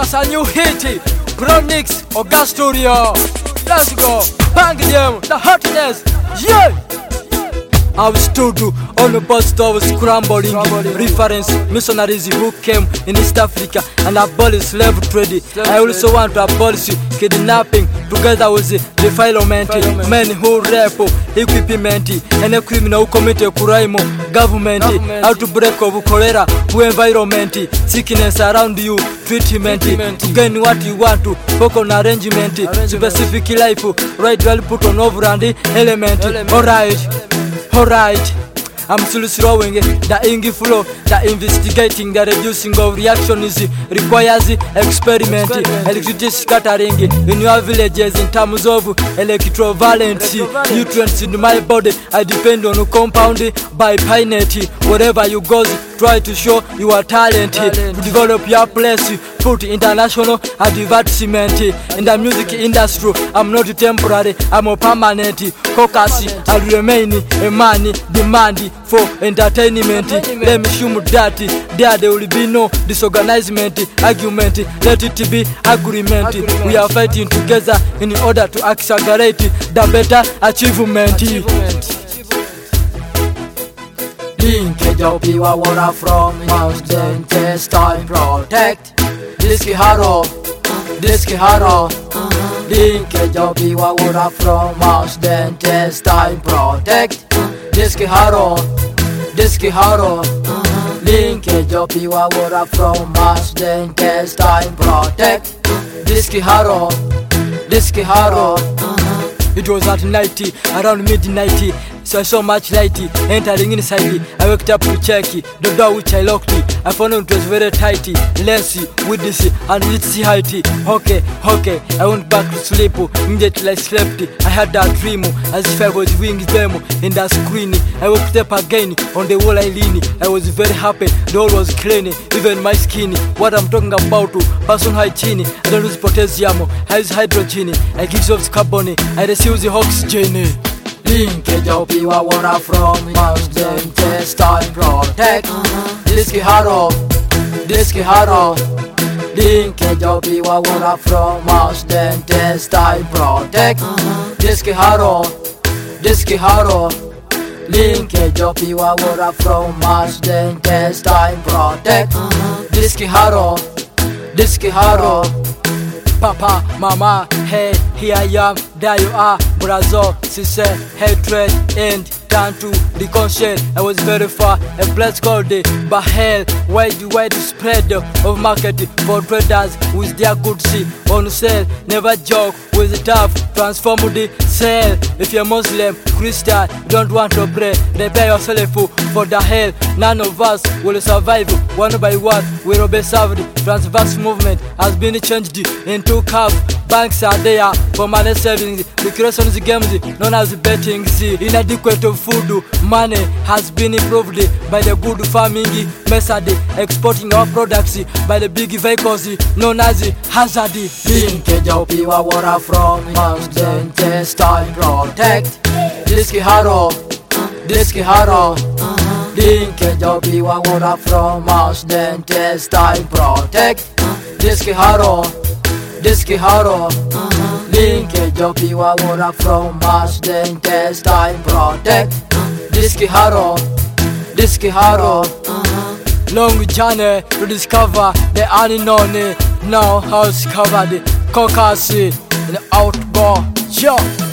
us a new hit. Chronix Augustoria. Let's go. Bang them, the hotness. Yeah. I was told on the bus stop scrambling, reference missionaries who came in East Africa and abolished slave trade. I also want to abolish kidnapping together with defilement, men who rape, equipment, and a criminal who commit a crime, government, outbreak of cholera, environment, sickness around you, treatment, to gain what you want to, focus on arrangement, specific life, right well put on over and element, alright, I'm still throwing the ingy flow, the investigating, the reducing of reactions requires experiment, electricity scattering in your villages in terms of electrovalence, nutrients in my body. I depend on compound by pinate. Wherever you go, try to show your talent, to develop your place, put international advertisement in the music industry. I'm not temporary, I'm a permanent. Caucus, I'll remain a man demanding for entertainment. Let me show that there will be no disorganizement, argument, let it be agreement. We are fighting together in order to accelerate the better achievement. Linkage of people water from mountain, test time, protect. Disky Haro. Linkage of people water from mountain, test time, protect. Disky Haro. Linkage of people water from mountain, test time, protect. Disky Haro. It was at night, around midnight. So I saw much light entering inside. I waked up to check the door which I locked. I found it was very tight, lengthy, with this and its height. Okay, I went back to sleep. Immediately I slept. I had that dream as if I was viewing them in the screen. I woke up again on the wall I lean. I was very happy, the wall was clean, even my skin. What I'm talking about, personal hygiene. I don't use potassium, I use hydrogen. I give off carbon, I receive the oxygen. Linkage of people water from mountain, test time, protect. Disky Haro. Linkage of people water from mountain, test time, protect. Disky Haro. Linkage of people water from mountain, test time, protect. Disky Haro. Papa, mama, hey, here I am, there you are, brother, sister, hatred, and turn to the conscience. I was very far, a place called the Bahel, wide spread of market for traders with their goods on sale. Never joke with the tough, transform the sale. If you're Muslim, Christian, you don't want to pray, prepare yourself for the hell. None of us will survive. One by one, we will be served. Transverse movement has been changed into curve. Banks are there for money savings. The creation games known as betting. Inadequate of food, money has been improved by the good farming method. Exporting our products by the big vehicles known as hazard. Linkage of people water from mountain, test time, protect. Disky Haro. Linkage of people water from mountain, test time, protect. Disky Haro. Linkage of people water from mountain, test time, protect. Disky Haro. Long journey to discover the unknown. Now house covered, Caucus in the outdoor.